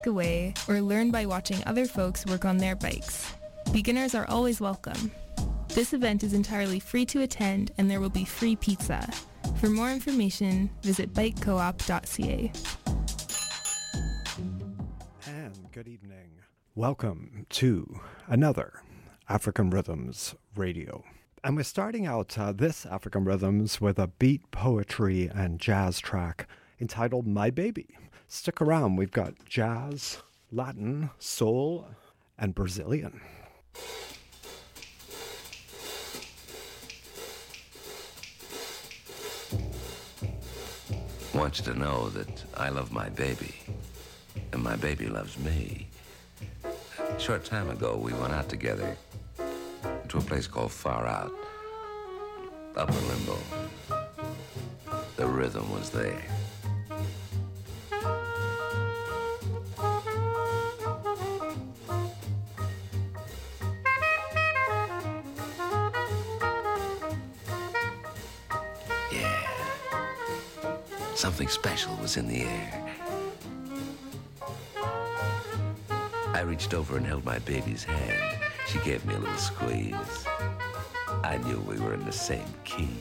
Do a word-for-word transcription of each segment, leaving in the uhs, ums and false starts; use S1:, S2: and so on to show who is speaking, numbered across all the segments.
S1: away or learn by watching other folks work on their bikes. Beginners are always welcome. This event is entirely free to attend and there will be free pizza. For more information, visit bike coop dot c a.
S2: And good evening. Welcome to another African Rhythms Radio. And we're starting out uh, this African Rhythms with a beat, poetry, and jazz track entitled My Baby. Stick around, we've got jazz, Latin, soul, and Brazilian.
S3: I want you to know that I love my baby, and my baby loves me. A short time ago, we went out together to a place called Far Out, Upper Limbo. The rhythm was there. Something special was in the air. I reached over and held my baby's hand. She gave me a little squeeze. I knew we were in the same key.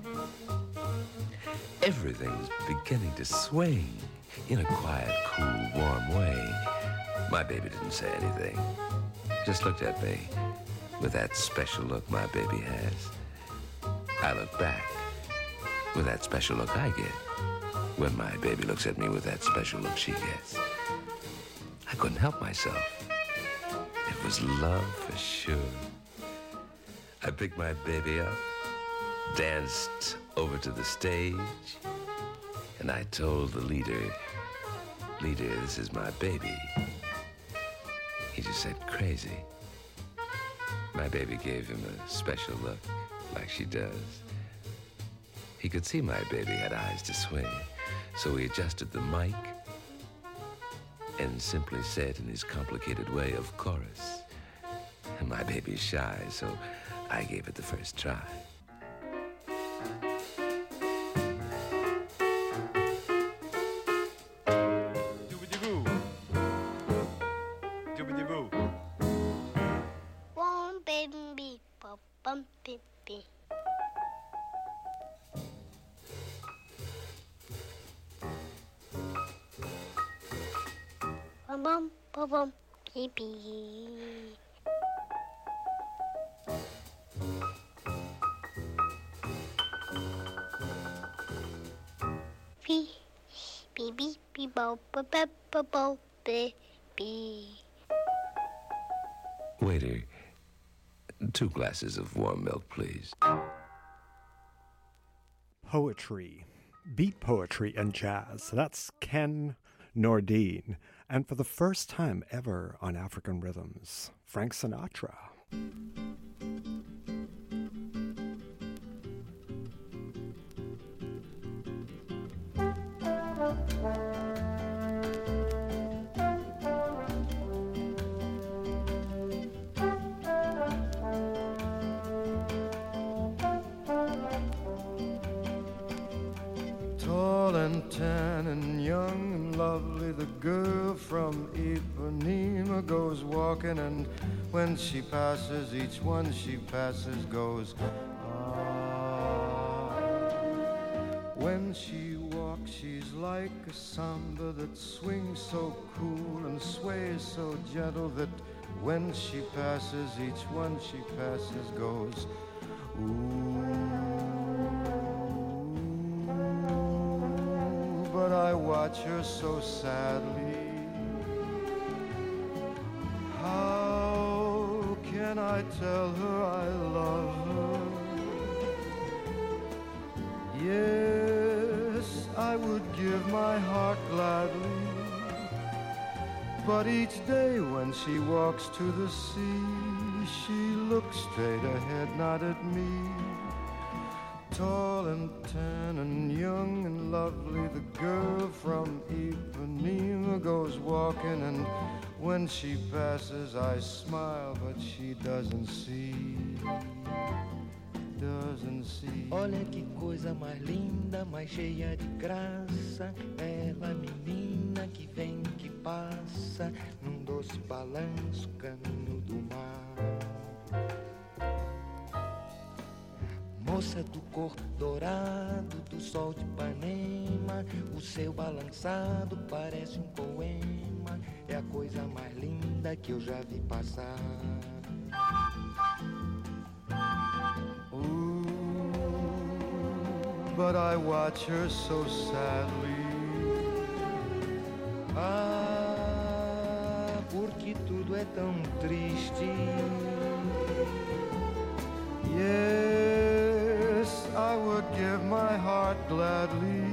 S3: Everything was beginning to swing in a quiet, cool, warm way. My baby didn't say anything. Just looked at me with that special look my baby has. I looked back with that special look I get when my baby looks at me with that special look she gets. I couldn't help myself. It was love for sure. I picked my baby up, danced over to the stage, and I told the leader, "Leader, this is my baby." He just said, "Crazy." My baby gave him a special look, like she does. He could see my baby had eyes to swing. So he adjusted the mic and simply said in his complicated way, "Of course." And my baby's shy, so I gave it the first try.
S4: Doobity-boo. Doobity-boo.
S5: One baby, bum baby. Bum bum bum baby. Bee bee bee bee bo bo bo bo bo baby.
S3: Waiter, two glasses of warm milk, please.
S2: Poetry, beat poetry and jazz. That's Ken Nordine. And for the first time ever on African Rhythms, Frank Sinatra.
S6: Tall and tan and young and lovely, the girl from Ipanema goes walking, and when she passes, each one she passes goes, ah. When she walks, she's like a samba that swings so cool and sways so gentle that when she passes, each one she passes goes, ooh. But I watch her so sadly. How can I tell her I love her? Yes, I would give my heart gladly. But each day when she walks to the sea, she looks straight ahead, not at me. Tall and tan and young and lovely, the girl from Ipanema goes walking, and when she passes I smile, but she doesn't see, doesn't see.
S7: Olha que coisa mais linda, mais cheia de graça, ela menina que vem, que passa. dança num doce balanço, caminho do mar. Moça do corpo dourado do sol de Ipanema, o seu balançado parece um poema, é a coisa mais linda que eu já vi passar.
S6: Ooh, but I watch her so sadly.
S7: Ah, porque tudo é tão triste.
S6: Yes, I would give my heart gladly,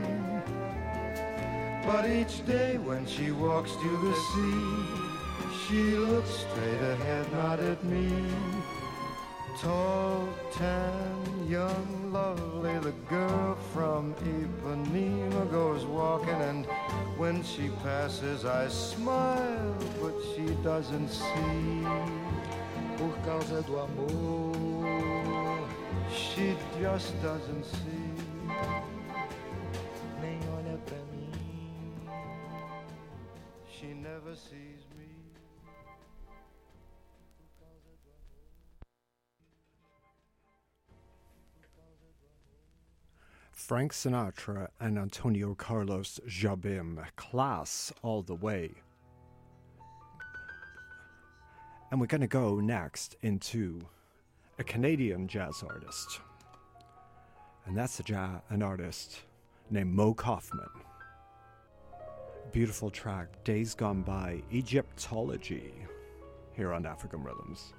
S6: but each day when she walks to the sea, she looks straight ahead, not at me. Tall, tan, young, lovely, the girl from Ipanema goes walking, and when she passes I smile, but she doesn't see.
S7: Por causa do amor,
S6: she just doesn't see.
S7: Nem olha pra mim,
S6: she never sees me.
S2: Frank Sinatra and Antonio Carlos Jobim, class all the way. And we're going to go next into a Canadian jazz artist. And that's a jazz, an artist named Mo Kaufman. Beautiful track, Days Gone By, Egyptology, here on African Rhythms.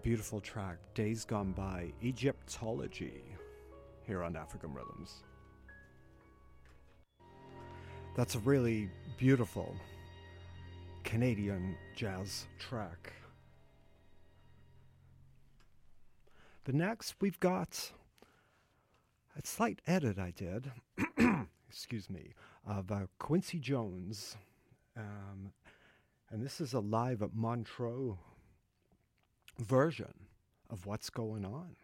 S2: beautiful track, Days Gone By, Egyptology, here on African Rhythms. That's a really beautiful Canadian jazz track. But next we've got a slight edit I did, excuse me, of uh, Quincy Jones. Um, and this is a live at Montreux version of What's Going On.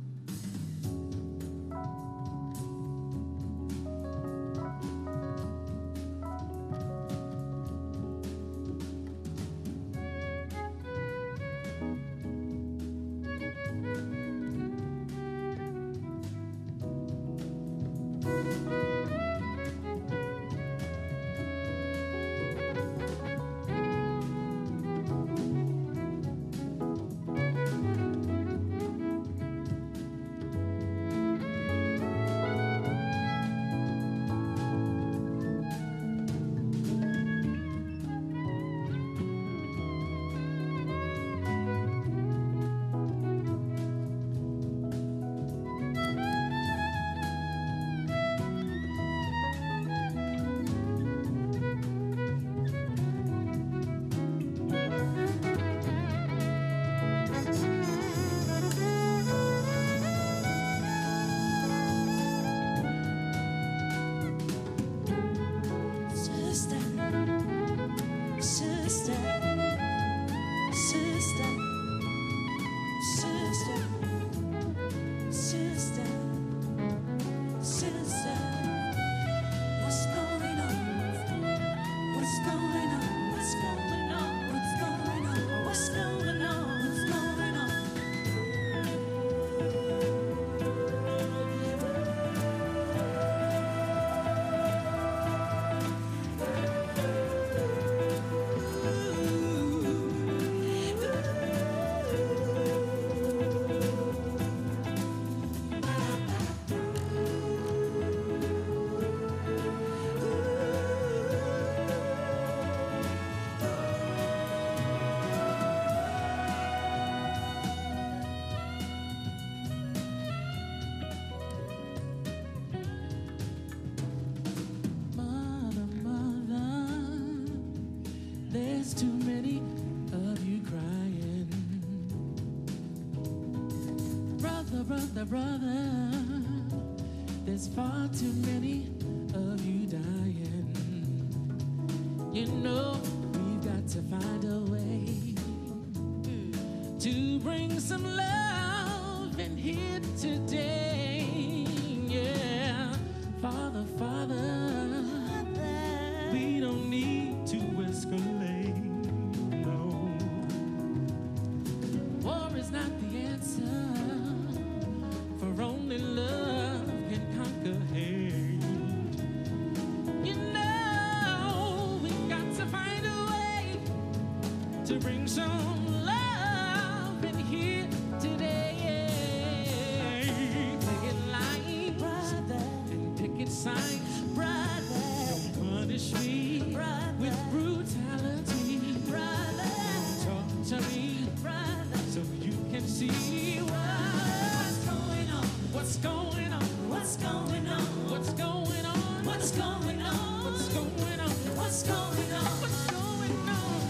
S8: Brother, brother, there's far too many of you dying. You know, we've got to find a way to bring some love in here today. Yeah, Father, Father, we don't need to escalate. No, war is not the answer. Only love can conquer hate. You know, we got to find a way to bring some love in here today. Picket lines, brother, and picket signs, brother. Don't punish me, brother, with brutality, brother. Talk to me, brother, so you can see what. What's going on? What's going on? What's going on? What's going on? What's going on? What's going on? What's going on?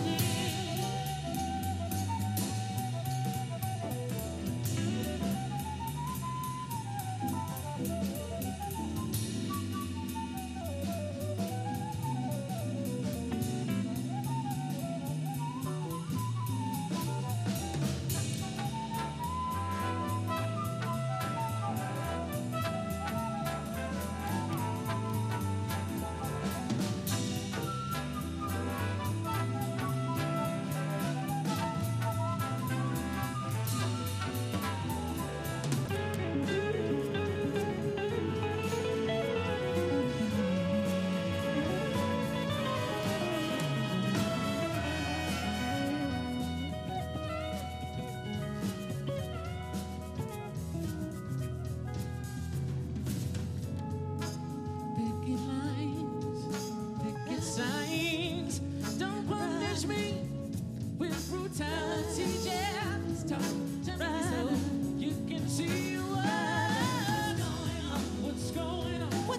S8: Don't punish me with brutality, just talk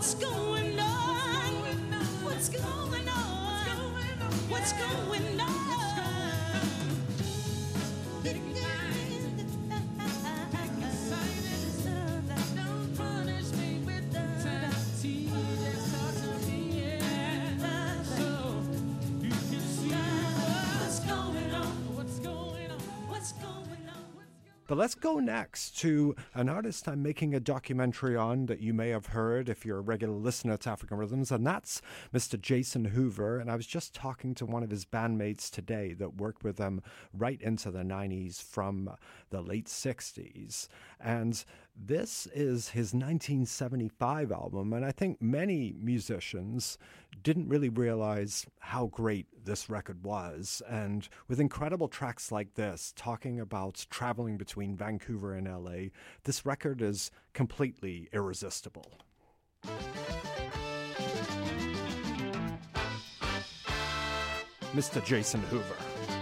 S8: What's going on? What's going on? What's going on? Don't punish me with the tea. Just talk to me, yeah. So you can see what's going on. What's going on? What's going on?
S2: But let's go next to an artist I'm making a documentary on that you may have heard if you're a regular listener to African Rhythms, and that's Mister Jason Hoover. And I was just talking to one of his bandmates today that worked with him right into the nineties from the late sixties. And this is his nineteen seventy-five album, and I think many musicians didn't really realize how great this record was. And with incredible tracks like this, talking about traveling between Vancouver and L A, this record is completely irresistible. Mister Jason Hoover.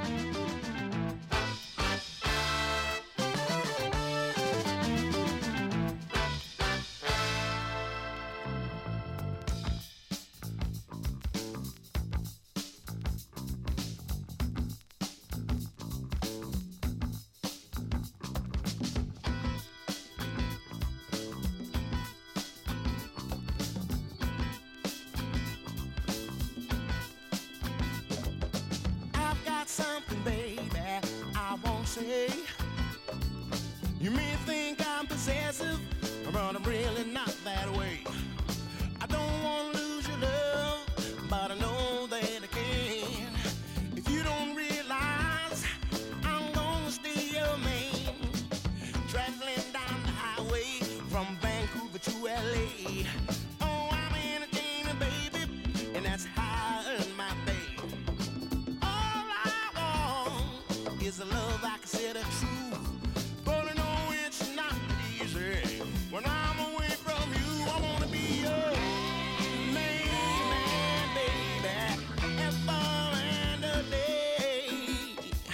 S9: I've got something, baby, I won't say. You may think I'm possessive, but I'm really not that way. I don't want to lose your love, but I know that I can. If you don't realize, I'm gonna stay your man. Traveling down the highway from Vancouver to L A. Oh, I'm an entertainer, baby, and that's how I earn my pay. All I want is a love I consider true, but I know it's not easy. When I'm away from you, I wanna be your main man, baby, and for and a day.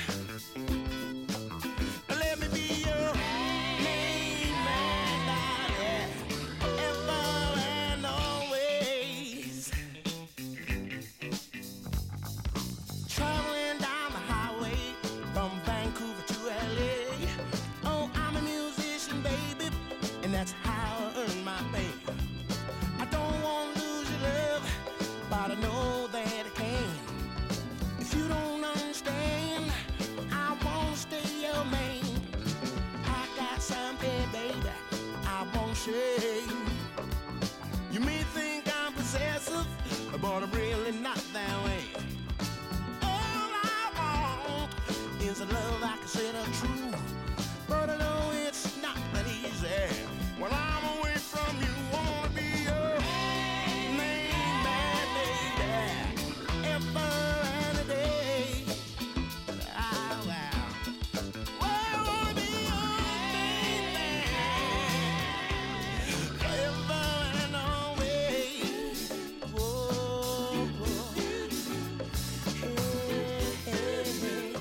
S9: Let me be your main man, darling, and for and always. Traveling down the highway from Vancouver to L A. Oh, I'm a musician, baby, and that's how I earn my pay. I don't want to lose your love, but I know that I can. If you don't understand, I won't stay your man. I got something, baby, I won't say. You may think I'm possessive, but I'm really not that way. All I want is a love I consider true, but I know it's not that easy. When I'm away from you, I wanna be your main man, baby, ever and a day. Ah, wow. Oh, I wanna be your main man, ever and always. Whoa, whoa. Hey, hey, hey.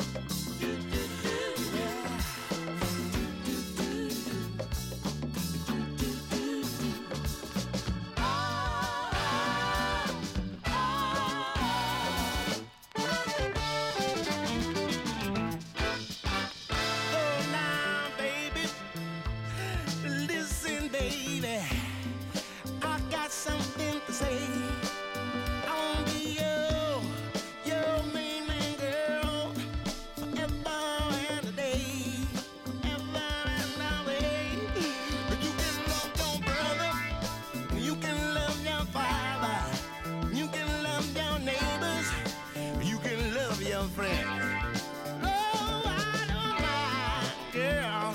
S9: Oh, now, baby, listen, baby, I got something to say. I wanna be your, your main man, girl, forever and a day, forever and a day. You can love your brother, you can love your father, you can love your neighbors, you can love your friends. Oh, I don't mind, girl.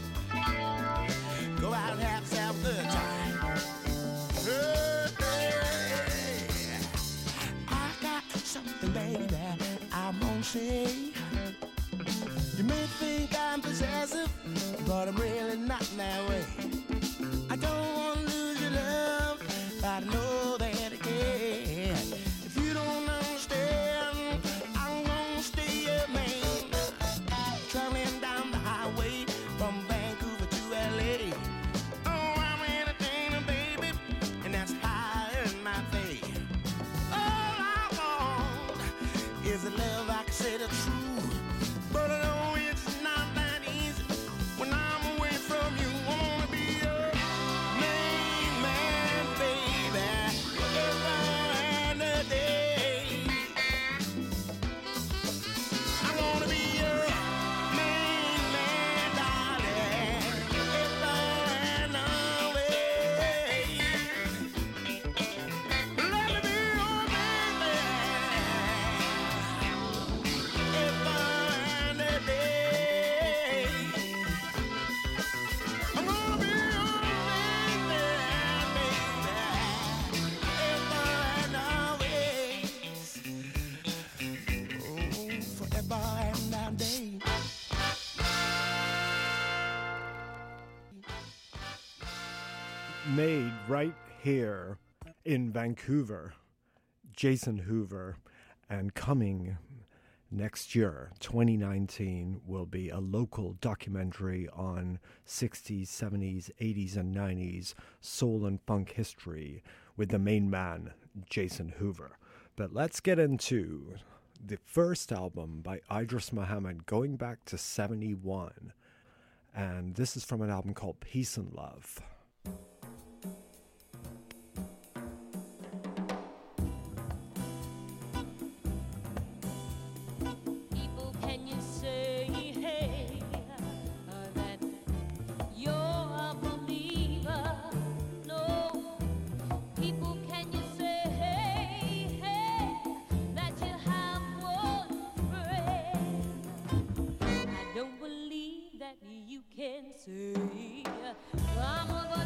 S9: Go out and have yourself a good time. Hey, hey. I got something, baby, I won't say. You may think I'm possessive, but I'm really not that way. I don't want to lose your love, but I know that I can. If you don't understand, I'm gonna stay your man. Traveling down the highway from Vancouver to L A. Oh, I'm an entertainer, baby, and that's
S2: made right here in Vancouver, Jason Hoover, and coming next year, twenty nineteen, will be a local documentary on sixties, seventies, eighties, and nineties soul and funk history with the main man, Jason Hoover. But let's get into the first album by Idris Muhammad going back to seventy-one. And this is from an album called Peace and Love.
S10: Say I'm a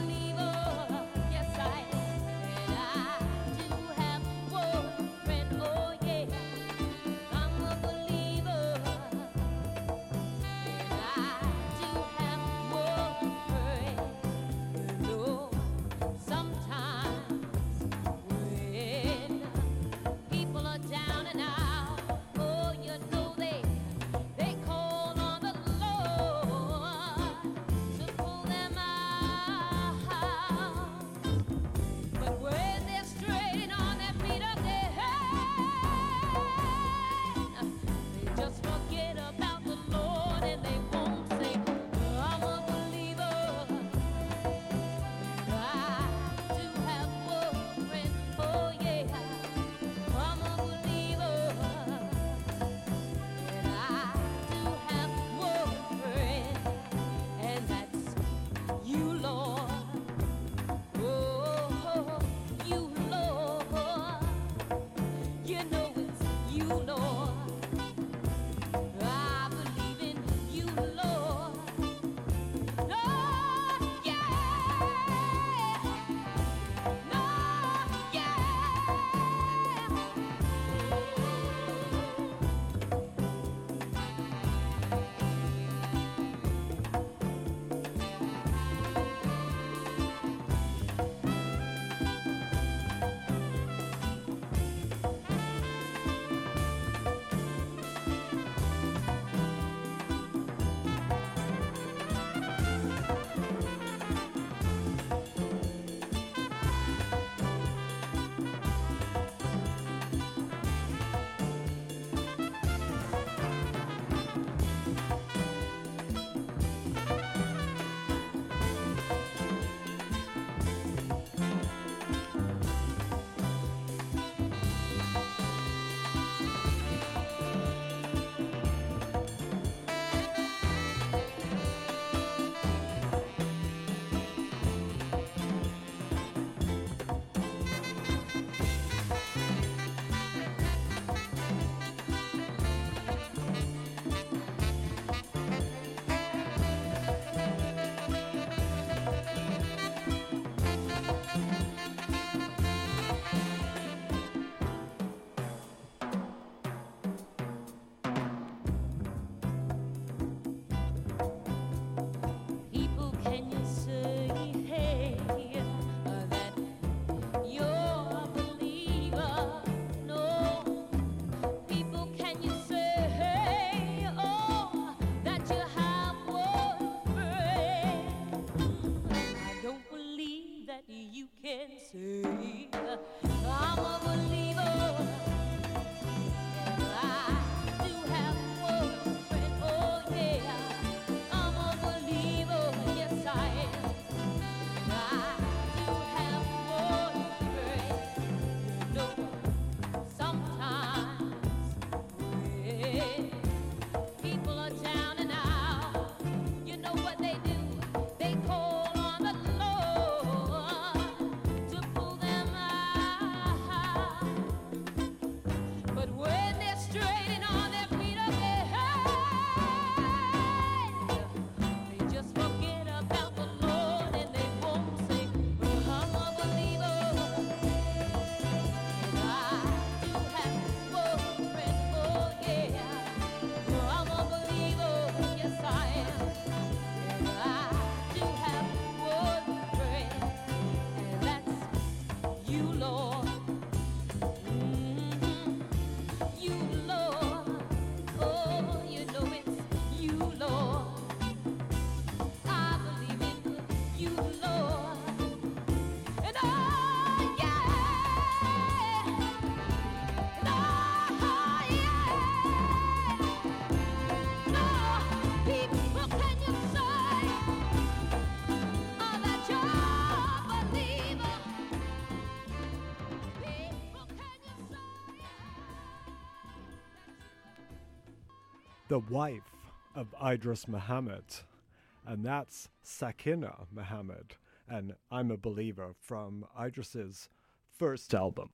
S2: the wife of Idris Muhammad, and that's Sakina Muhammad, and I'm a Believer from Idris's first album.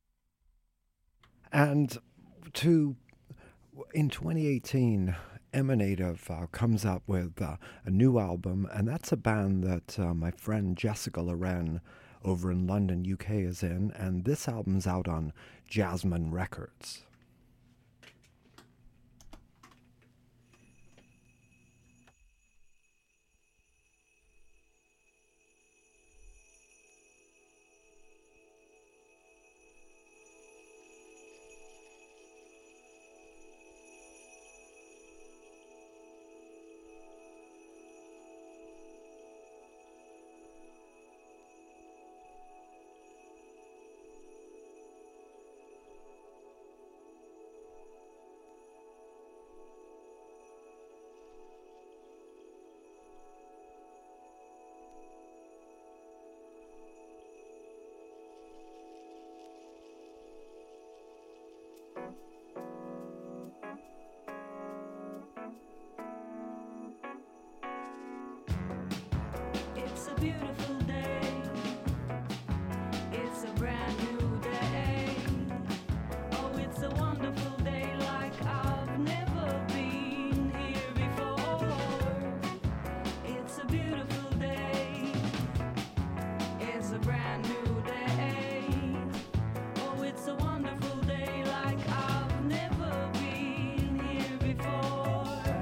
S2: And to in twenty eighteen, Emanative uh, comes up with uh, a new album, and that's a band that uh, my friend Jessica Loren over in London, U K is in, and this album's out on Jasmine Records.
S10: It's a beautiful day. It's a brand new day. Oh, it's a wonderful day like I've never been here before. It's a beautiful day. It's a brand new day. Oh, it's a wonderful day like I've never been here before.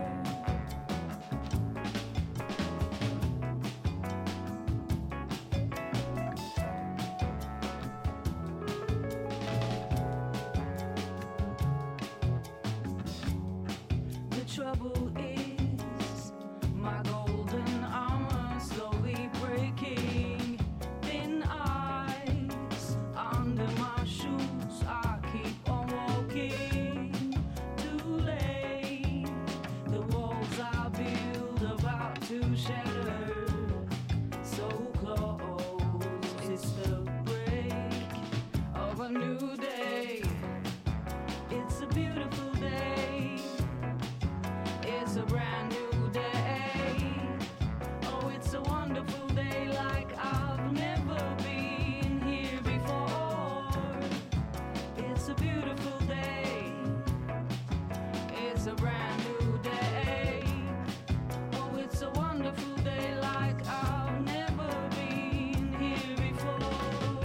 S10: The trouble is my golden armor slowly breaking. Thin ice under my shoes, I keep on walking. Too late, the walls I build about to shatter. So close, it's the break of a new day. It's a beautiful day. It's a brand new day. Oh, it's a wonderful day like I've never been here before. It's a beautiful day. It's a brand new day. Oh, it's a wonderful day like I've never been here before.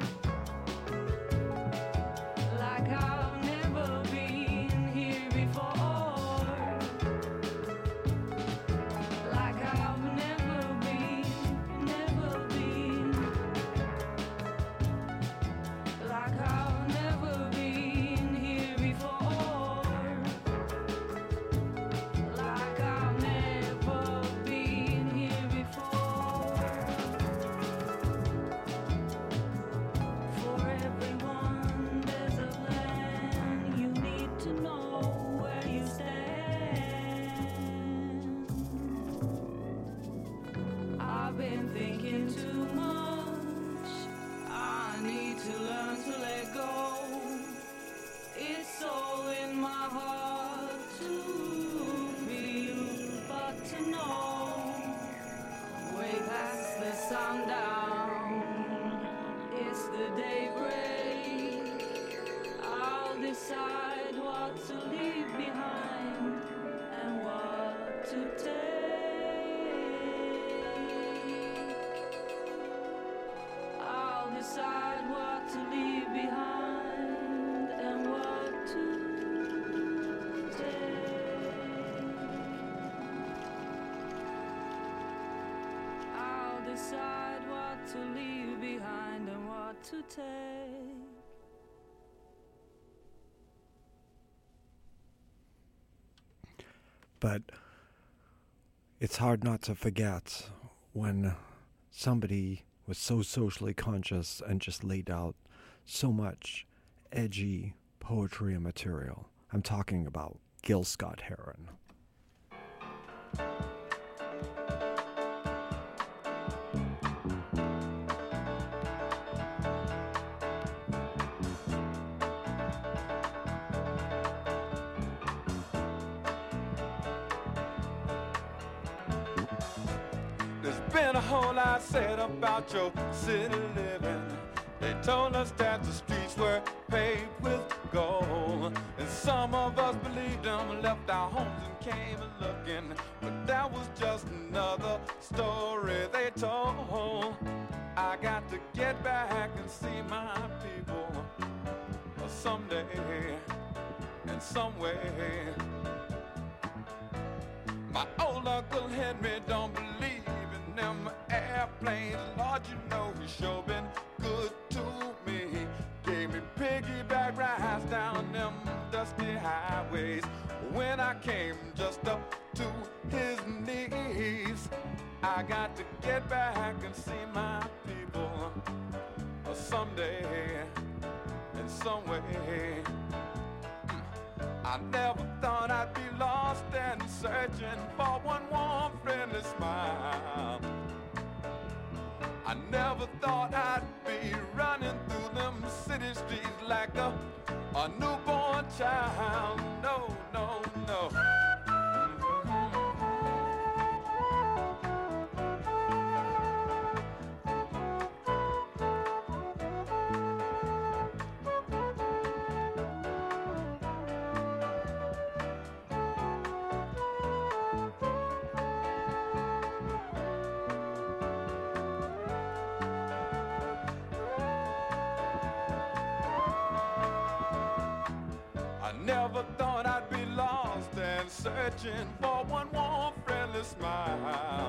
S10: Like I've never been here before. Like I've never been, never been. Like I've never been here before. Like I've never been here before. For everyone there's a plan. You need to know where you stand. I've been thinking too much. I need to learn to let go. It's all in my heart to feel, but to know. Way past the sundown, it's the daybreak. I'll decide what to leave behind and what to take. I'll decide what to leave behind and what to take. I'll decide what to leave behind and what to take.
S2: But it's hard not to forget when somebody was so socially conscious and just laid out so much edgy poetry and material. I'm talking about Gil Scott-Heron.
S4: been a whole lot said about your city living. They told us that the streets were paved with gold, and some of us believed them, left our homes and came looking. But that was just another story they told. I got to get back and see my people someday, in some way. My old Uncle Henry don't believe in them airplanes. Lord, you know he sure been good to me. Gave me piggyback rides down them dusty highways when I came just up to his knees. I got to get back and see my people someday, in some way. I never thought I'd be lost and searching for one warm, friendly smile. I never thought I'd be running through them city streets like a, a newborn child. No, no, no. Never thought I'd be lost and searching for one warm, friendly smile.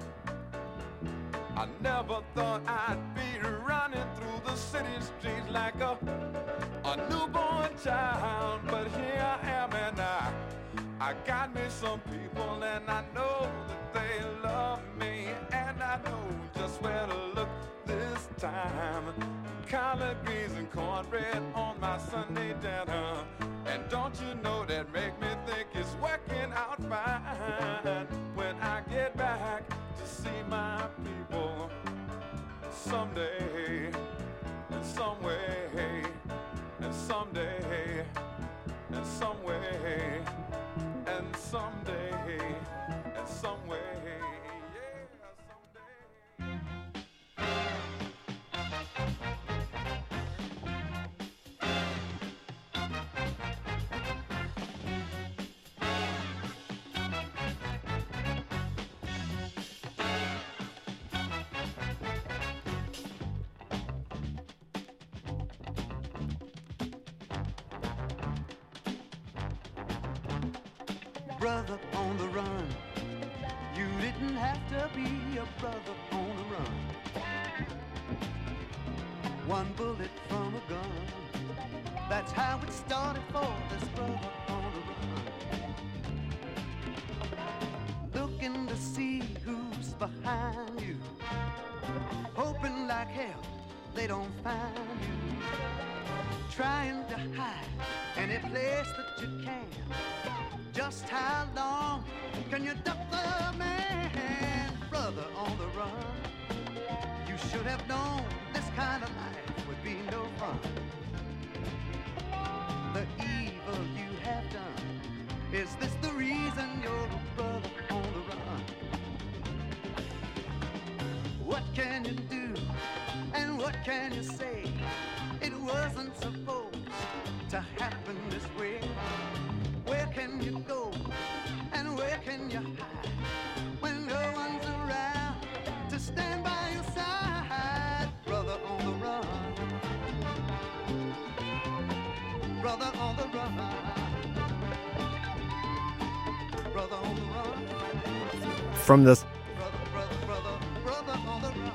S4: I never thought I'd be running through the city streets like a, a newborn child. But here I am and I, I got me some people and I know that they love me. And I know just where to look this time. Collard greens and cornbread on my Sunday dinner. And don't you know that make me think it's working out fine when I get back to see my people someday, in some way, and someday, and some way, and someday, and some way.
S11: Brother on the run, you didn't have to be a brother on the run. One bullet from a gun, that's how it started for this brother on the run. Looking to see who's behind you, hoping like hell they don't find you. Trying to hide any place that you can. Just how long can you duck the man? Brother on the run, you should have known this kind of life would be no fun. The evil you have done, is this the reason you're a brother on the run? What can you do and what can you say? It wasn't supposed to happen this way. Where can you go and where can you hide when no one's around to stand by your side? Brother on the run, brother on the run, brother on the run.
S2: From this
S11: Brother, brother, brother, brother on the run,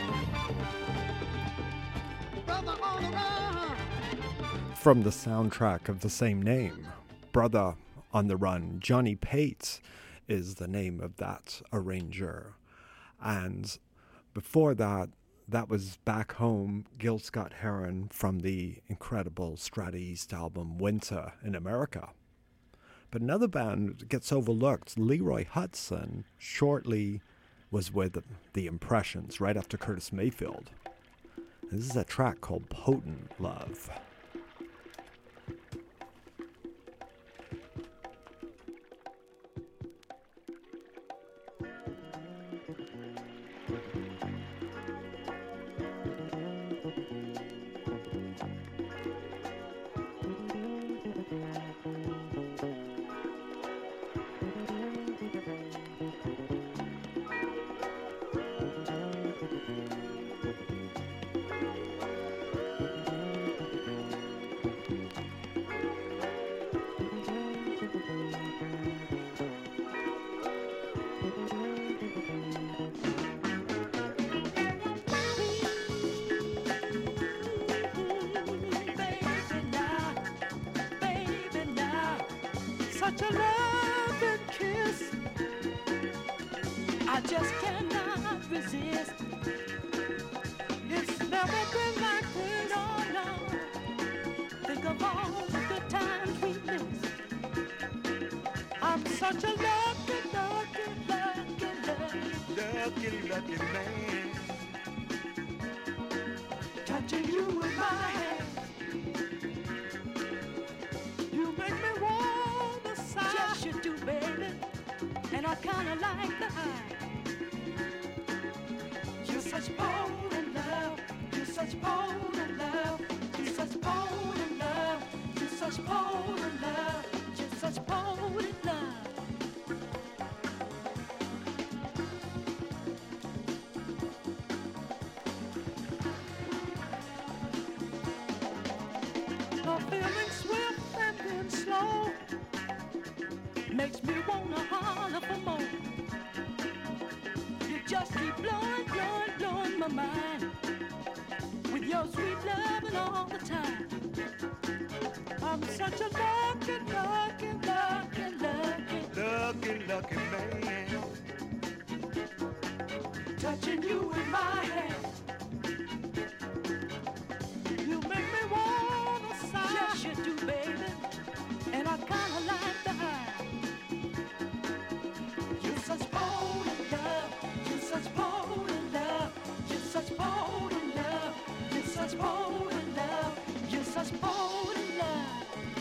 S11: brother on the run.
S2: From the soundtrack of the same name, Brother on the Run. Johnny Pate is the name of that arranger. And before that, that was Back Home, Gil Scott-Heron from the incredible Strata East album Winter in America. But another band gets overlooked, Leroy Hutson, shortly was with the Impressions right after Curtis Mayfield. This is a track called Potent Love.
S9: such a loving kiss. I just cannot resist. It's never been like this, oh no. Think of all the good times we missed. I'm such a lucky, lucky, lucky, lucky, lucky, lucky man. Touching you with my hand. You make me wanna sigh. Yes, you do, baby. And I kinda like the eye. You're such potent love. You're such potent love. You're such potent love. You're such potent love. You're such potent love. Feeling swift and then slow makes me wanna holler for more. You just keep blowing, blowing, blowing my mind with your sweet loving all the time. I'm such a lucky, lucky, lucky, lucky, lucky, lucky man. Touching you with my hand. You make me wanna sigh. Yes, you do, baby. And I kinda like the high. You're such potent love. You're such potent love. You're such potent love. You're such potent love. You're such potent love.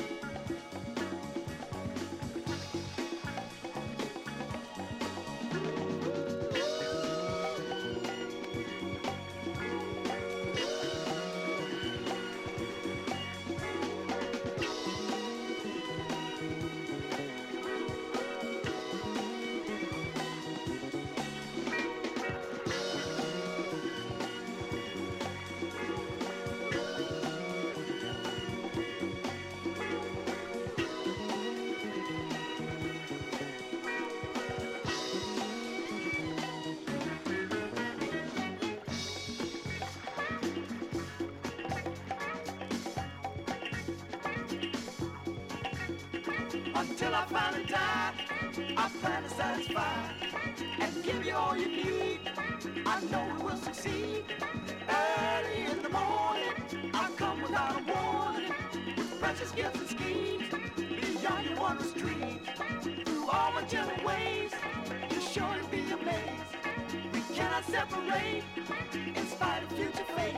S9: Until I finally die, I plan to satisfy and give you all you need. I know we will succeed. Early in the morning, I come without a warning, with precious gifts and schemes beyond your wondrous dreams. Through all my gentle ways, you'll surely be amazed. We cannot separate in spite of future fate.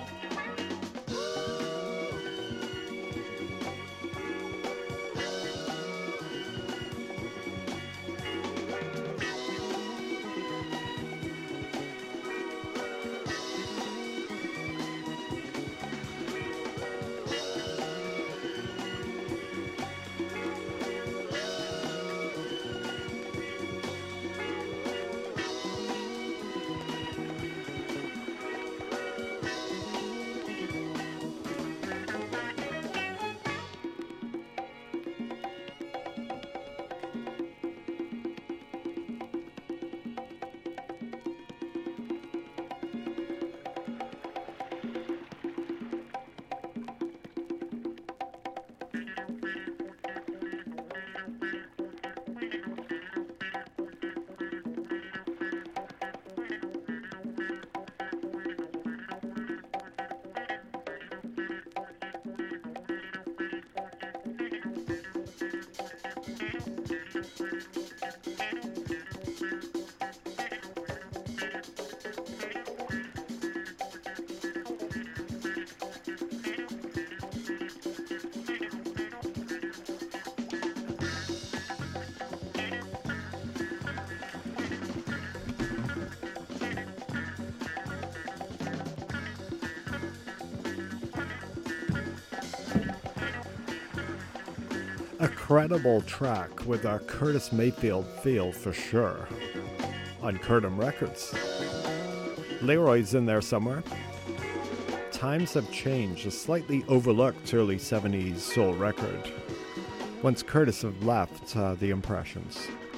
S2: A credible track with a Curtis Mayfield feel for sure on Curtin Records. Leroy's in there somewhere. Times Have Changed, a slightly overlooked early seventies soul record, once Curtis had left uh, the Impressions.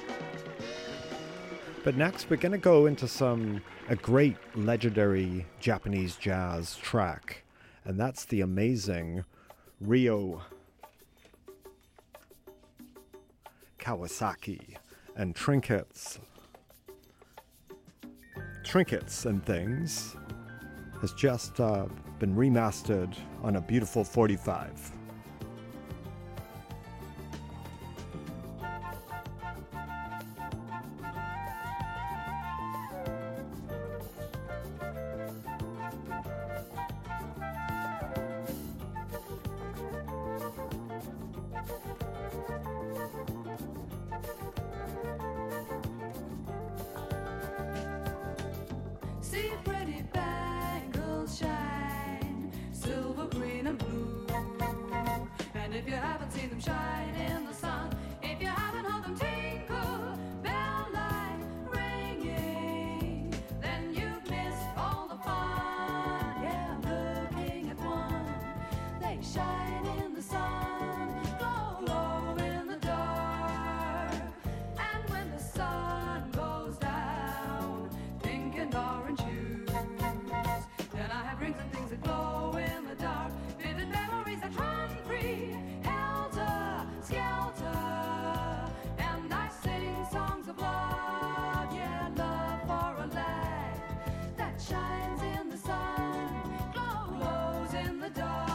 S2: But next we're going to go into some a great legendary Japanese jazz track, and that's the amazing Ryo Kawasaki and Trinkets. Trinkets and Things has just uh, been remastered on a beautiful forty-five.
S10: See pretty bangles shine, silver, green, and blue. And if you haven't seen them shine in the sun, if you haven't heard them tinkle, bell like ringing, then you've missed all the fun. Yeah, I'm looking at one. They shine in the sun, glow, glow in the dark. And when the sun goes down, pink and orange hues, then I have rings and things that glow in the dark, vivid memories that run free, helter skelter, and I sing songs of love, yeah, love for a lad that shines in the sun, glow, glows in the dark.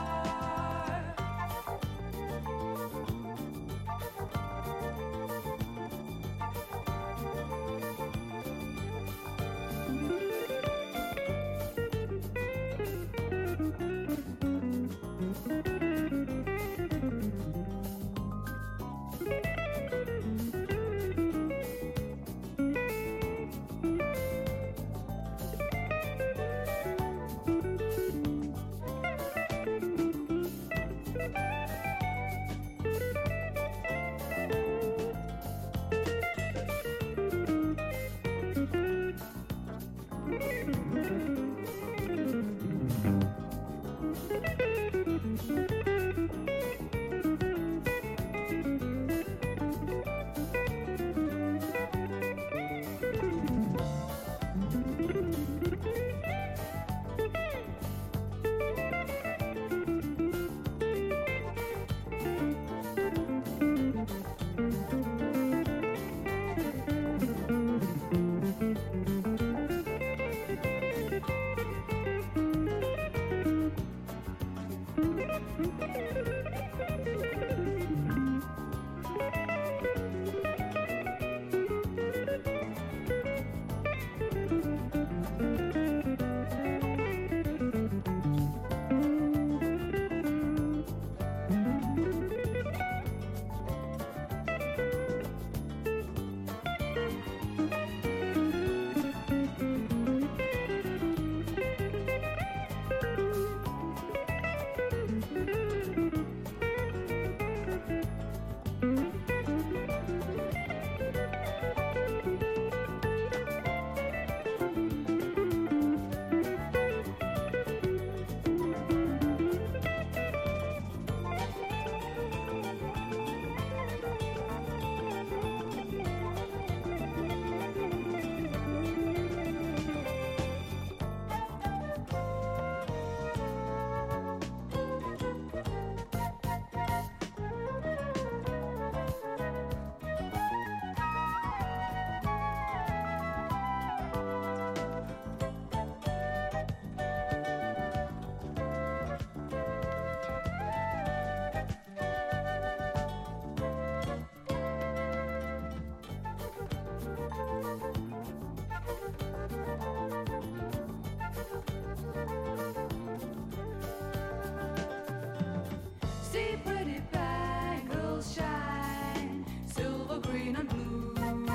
S10: See pretty bangles shine, silver, green, and blue.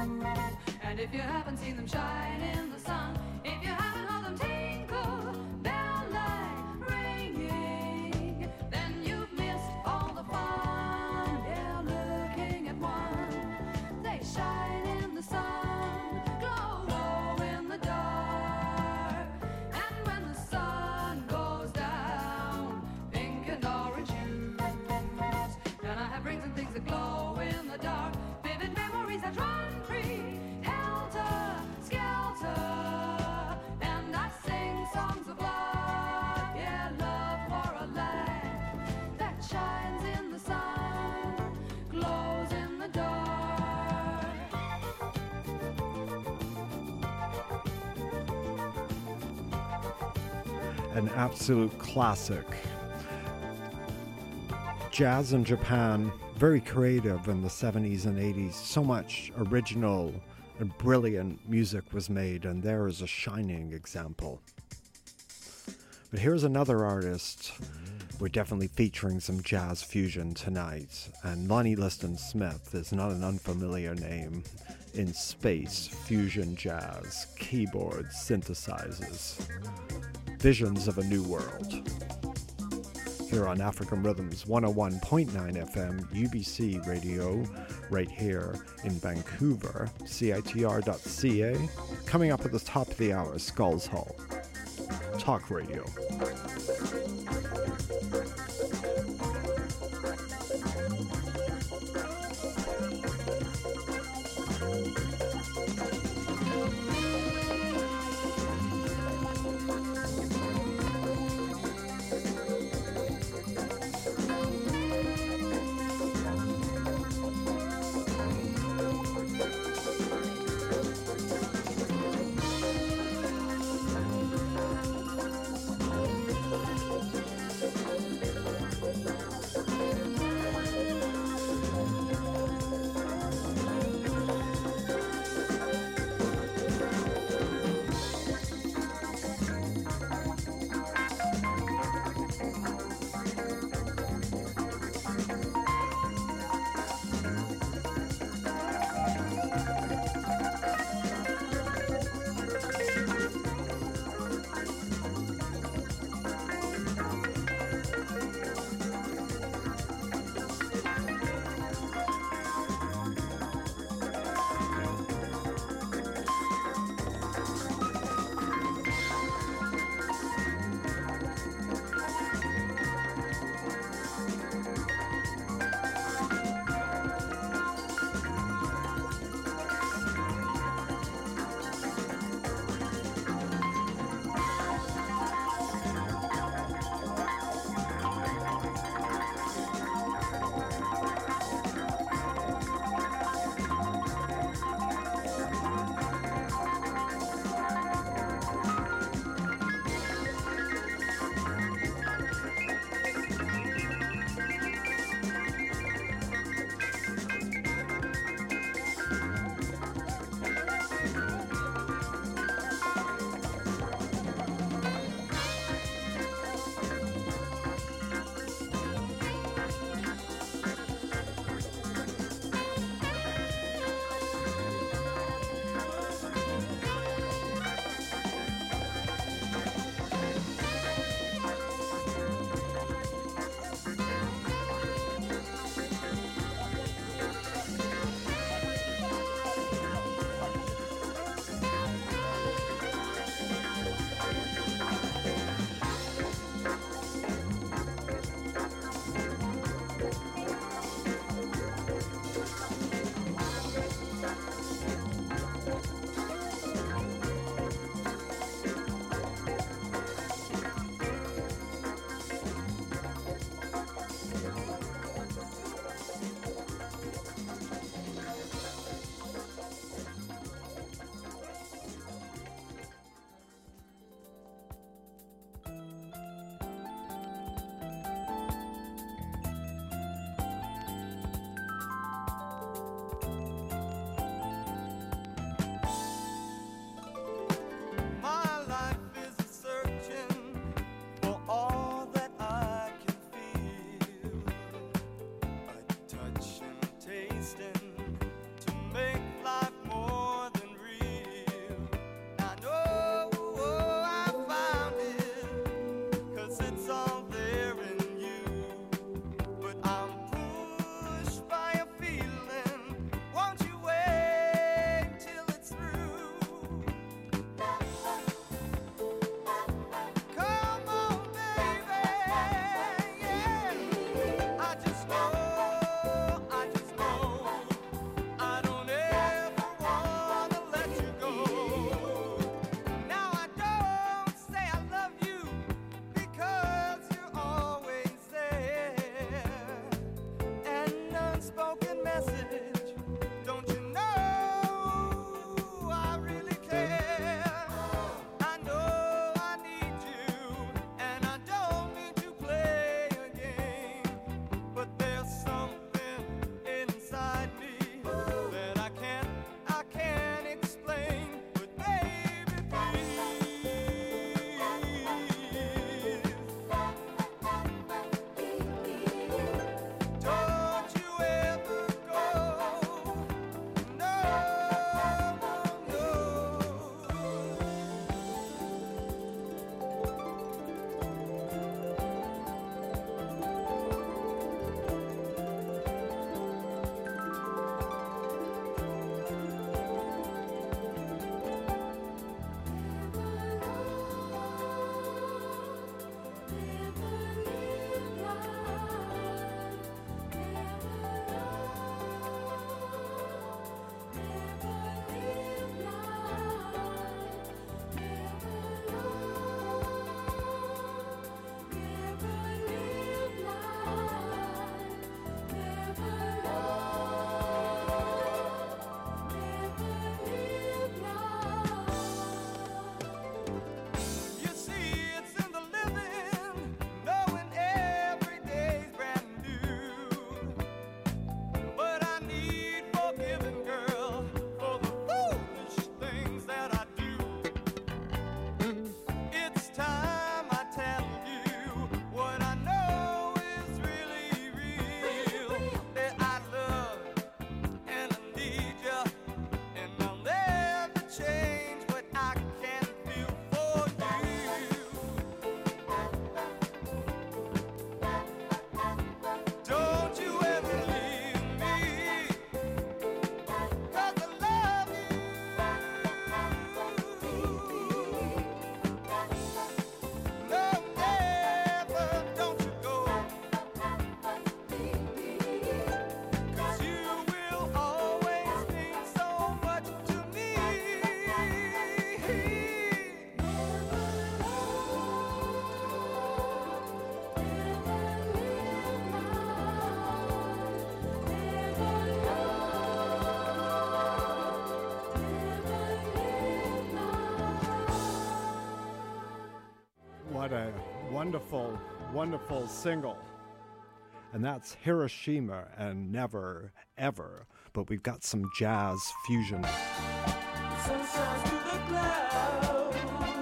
S10: And if you haven't seen them shine in the sun, if you haven't heard them tinkle, bell like ringing, then you've missed all the fun. Yeah, looking at one, they shine in the sun, glow, glow in the dark. And when the sun goes down, pink and orange hues, then I have rings and things that glow in the dark, vivid memories that run free, helter skelter, and I sing songs of love, yeah, love for a lad that shines in the sun, glows in the dark.
S2: an absolute classic. Jazz in Japan, very creative in the seventies and eighties. So much original and brilliant music was made, and there is a shining example. But here's another artist. We're definitely featuring some jazz fusion tonight, and Lonnie Liston Smith is not an unfamiliar name in space, fusion jazz, keyboards, synthesizers, visions of a new world. Here on African Rhythms one oh one point nine F M, U B C Radio, right here in Vancouver, C I T R dot C A. Coming up at the top of the hour, Skulls Hall. Talk Radio. wonderful, wonderful single. And that's Hiroshima and Never, Ever. But we've got some jazz fusion.
S8: The sun shines through the clouds.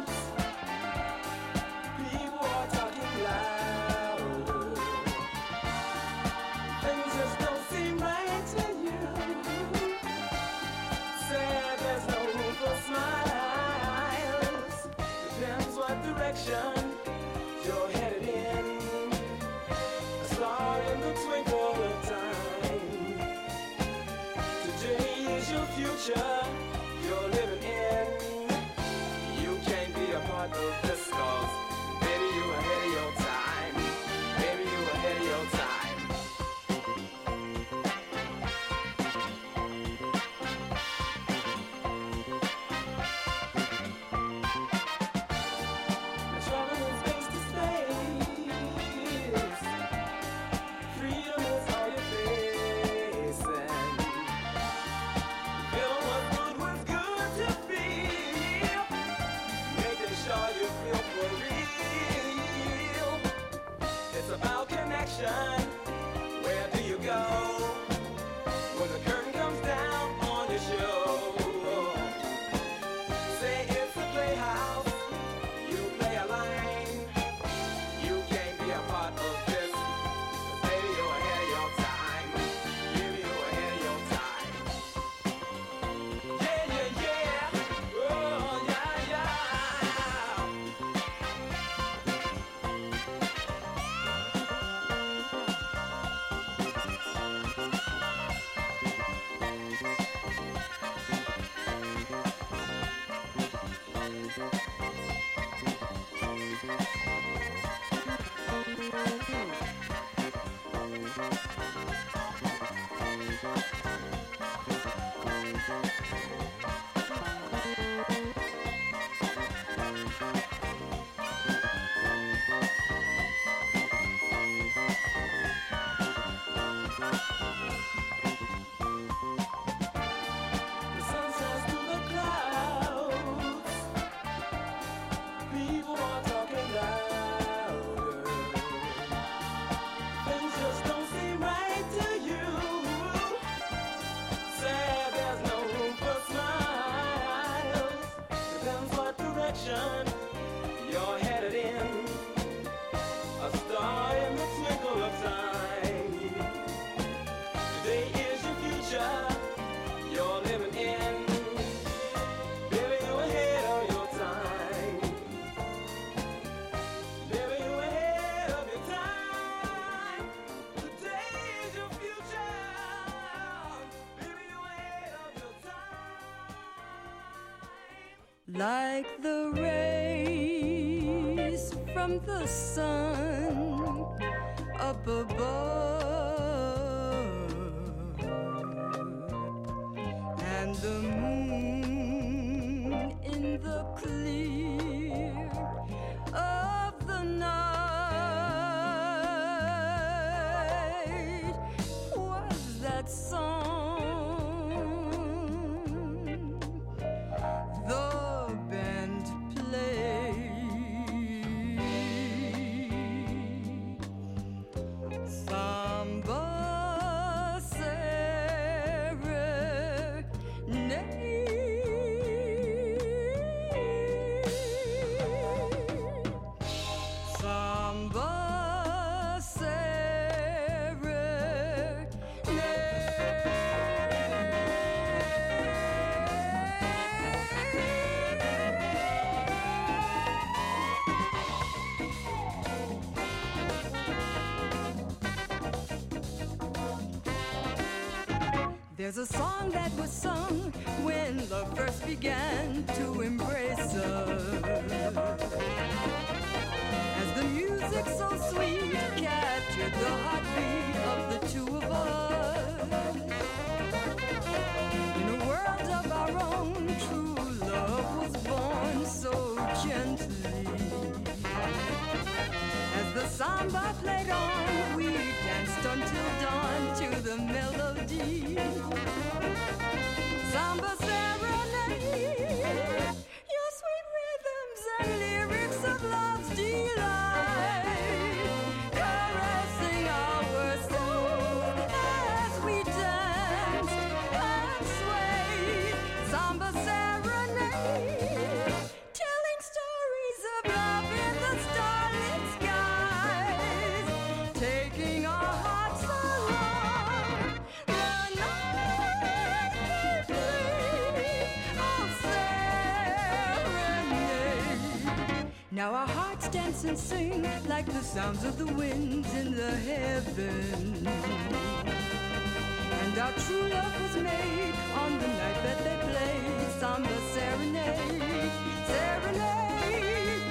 S8: People are talking louder. Things just don't seem right to you. Sad there's no room for smiles. Depends what direction you're headed in. A star in the twinkle of time. Today is your future you're living in. You can't be a part of this cause baby you ahead of your time. Baby you ahead of your time. You're traveling space to space. Freedom is all you're facing. Feel what good was good to feel. Making sure you feel for real. It's about connection. Where do you go when the curtain comes down on your show? Say it's a playhouse. You play a line. You can't be a part of this. 'Cause baby, you're ahead of your time. Baby, you're ahead of your time. Yeah, yeah, yeah. Oh, yeah, yeah. The sun shines through the clouds. People are talking louder. Things just don't seem right to you. Sad there's no room for smiles. Depends what direction you're headed in. A star in the twinkle of time. Today is your future you're living in. Baby, you're ahead of your time. Baby, you're ahead of your time. Today is your future. Baby, you're ahead of your time.
S10: Like the rays from the sun up above, and the moon in the clear of the night. Was that song the band played? Samba serenade. Samba There's a song that was sung when love first began to embrace us. As the music so sweet captured the heartbeat of the two of us. In a world of our own, true love was born so gently. As the samba played on, we danced until dawn to the melody. Samba serenade, your sweet rhythms and lyrics of love's delight. dance and sing like the sounds of the winds in the heaven. And our true love was made on the night that they played samba serenade, serenade,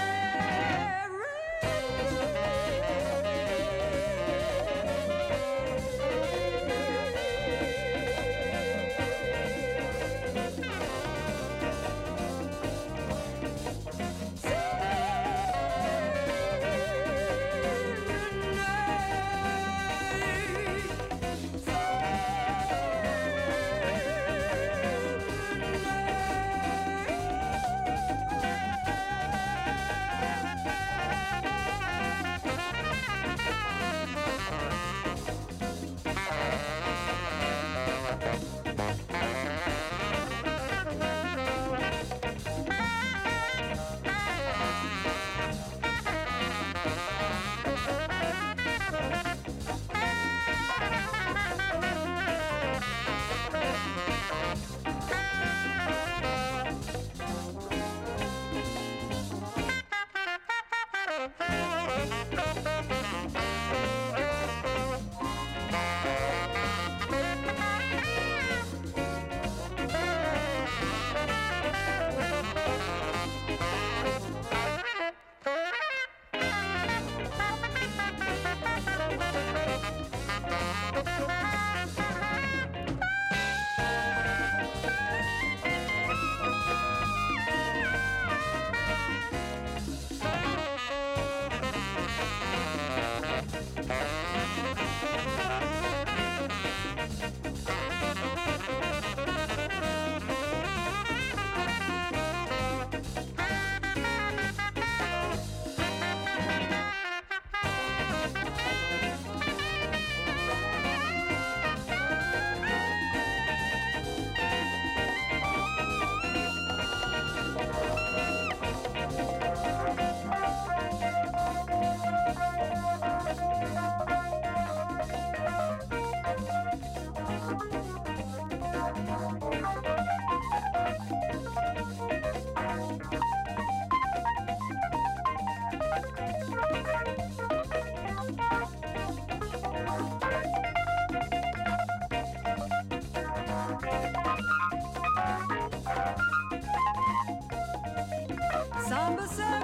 S10: samba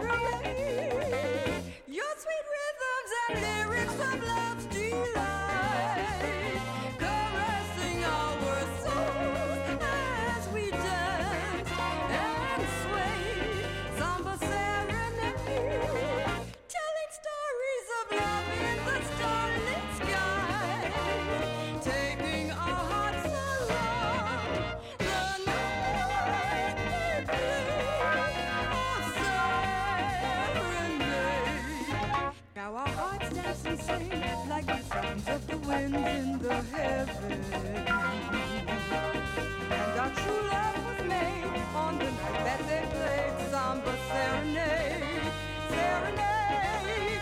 S10: serenade, your sweet rhythms and lyrics of love's delight, caressing our souls as we dance and sway. Samba serenade, telling stories of love in the starlit sky, taking our hearts along the night they play. Now our hearts dance and sing like the sounds of the wind in the heaven. And our true love was made on the night that they played samba serenade, serenade,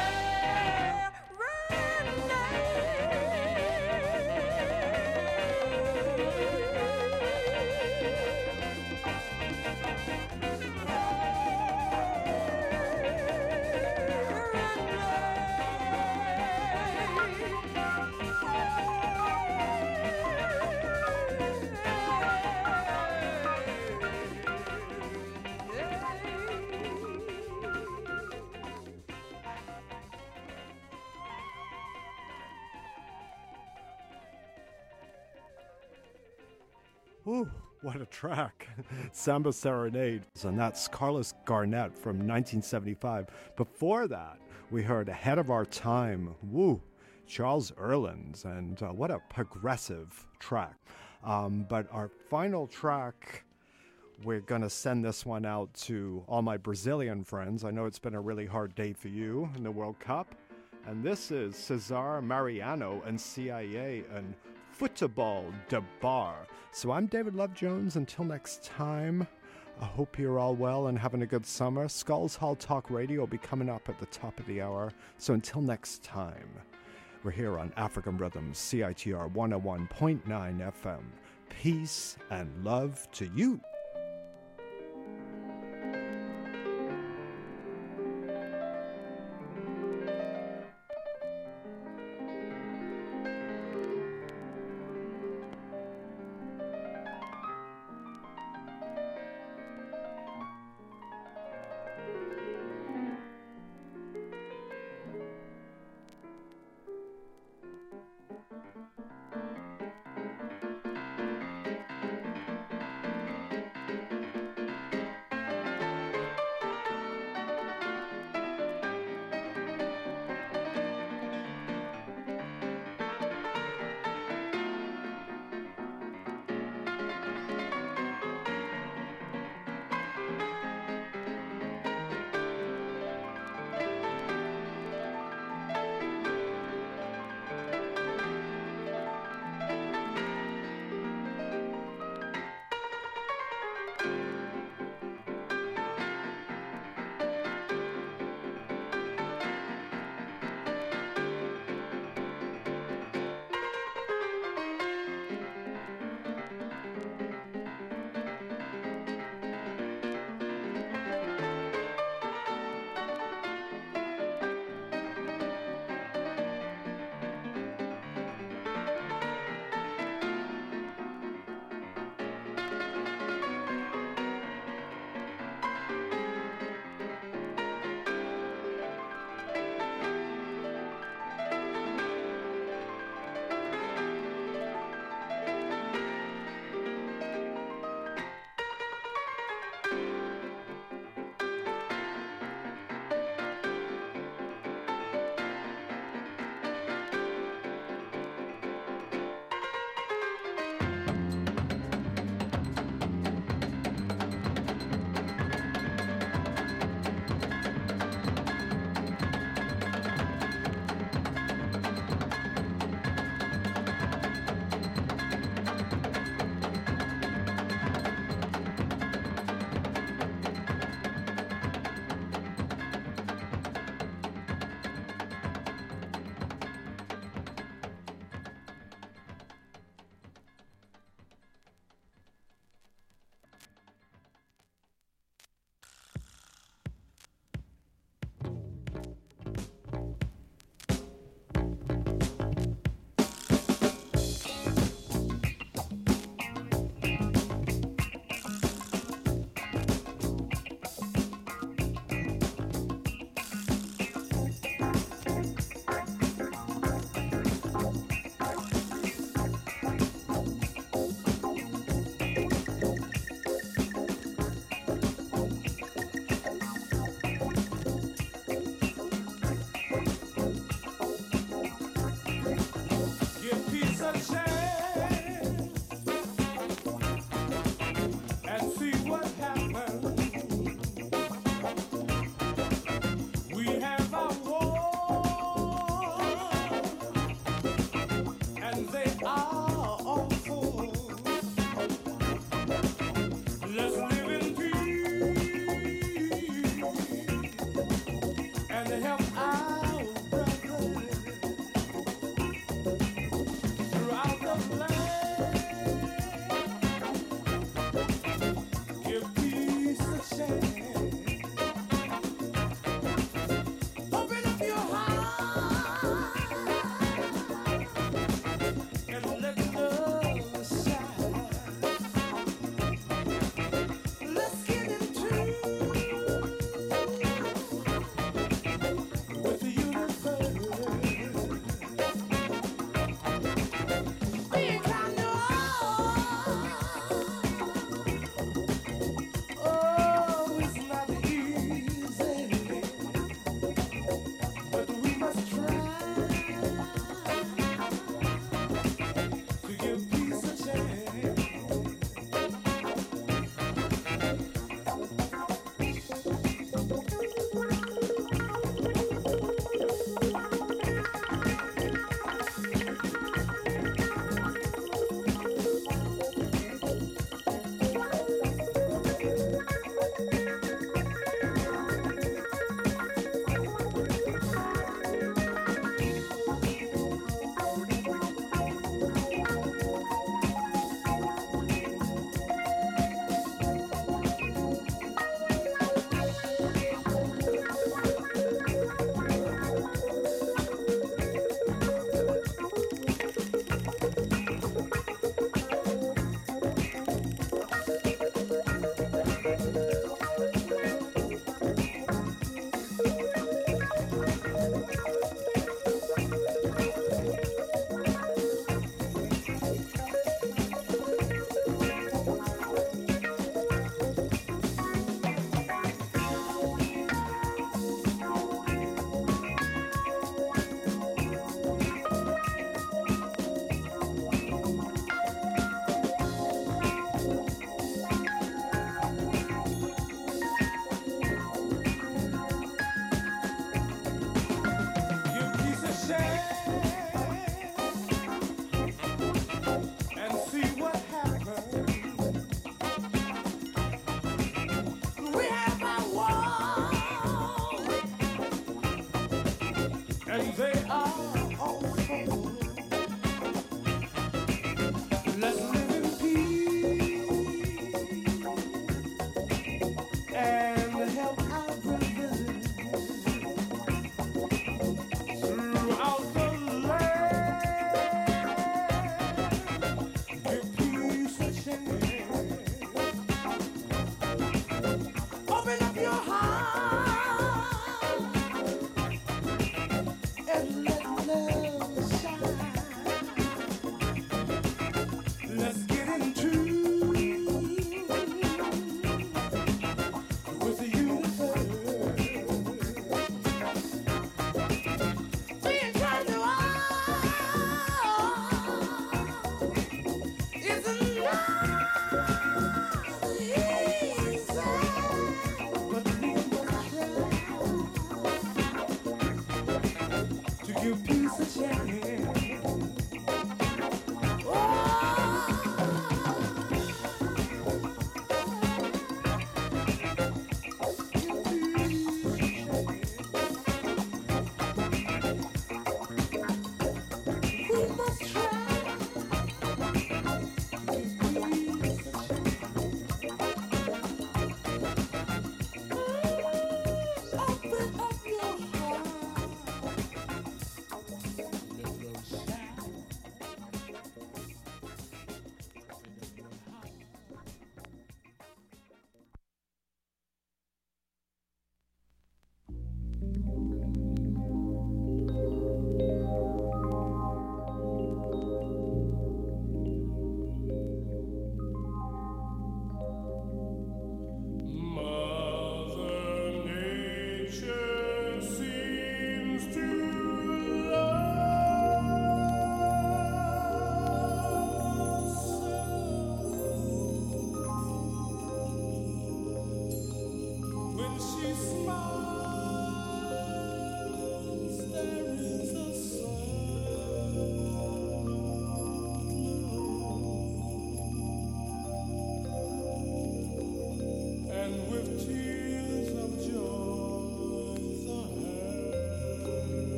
S2: Ooh, what a track. Samba Serenade. And that's Carlos Garnett from nineteen seventy-five. Before that, we heard Ahead of Our Time. Woo, Charles Erlins. And uh, what a progressive track. Um, but our final track, we're going to send this one out to all my Brazilian friends. I know it's been a really hard day for you in the World Cup. And this is Cesar Mariano and C I A and Futebol de Bar. So I'm David Love Jones. Until next time, I hope you're all well and having a good summer. Skulls Hall Talk Radio will be coming up at the top of the hour. So until next time, we're here on African Rhythms, C I T R one oh one point nine F M. Peace and love to you.